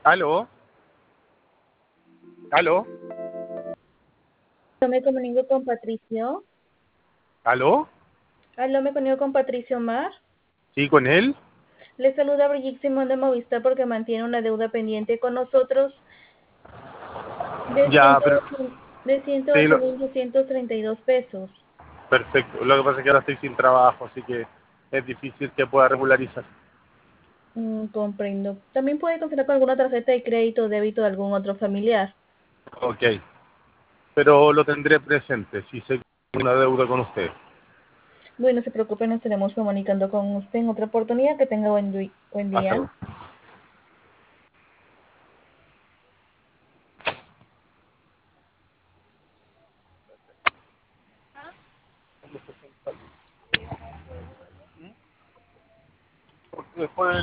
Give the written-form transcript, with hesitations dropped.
¿Aló? ¿Aló? Yo me comunico con Patricio. ¿Aló? Aló, me comunico con Patricio Mar. ¿Sí, con él? Le saluda Brigitte Simón de Movistar porque mantiene una deuda pendiente con nosotros de Ya, pero... de Sí, 108.232 pesos. perfecto. Lo que pasa es que ahora estoy sin trabajo, así que es difícil que pueda regularizar. Comprendo. También puede cancelar con alguna tarjeta de crédito o débito de algún otro familiar. Ok. Pero lo tendré presente si sé que tengo una deuda con usted. Bueno, no se preocupe, nos estaremos comunicando con usted en otra oportunidad. Que tenga buen Hasta día. luego. Porque después